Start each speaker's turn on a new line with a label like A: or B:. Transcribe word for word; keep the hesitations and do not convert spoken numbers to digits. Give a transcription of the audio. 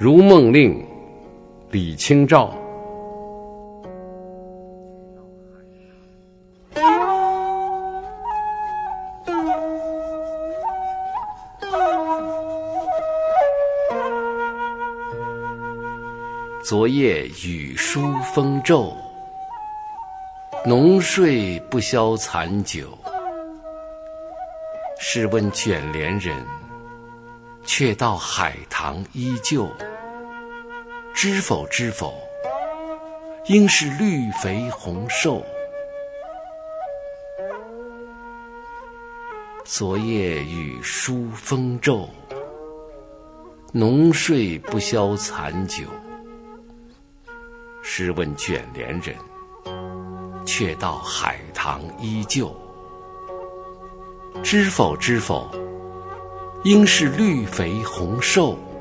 A: 如梦令，李清照。昨夜雨疏风骤，浓睡不消残酒。试问卷帘人，却道海棠依旧。知否知否，应是绿肥红瘦。昨夜雨疏风骤，浓睡不消残酒。试问卷帘人，却道海棠依旧。知否知否，应是绿肥红瘦。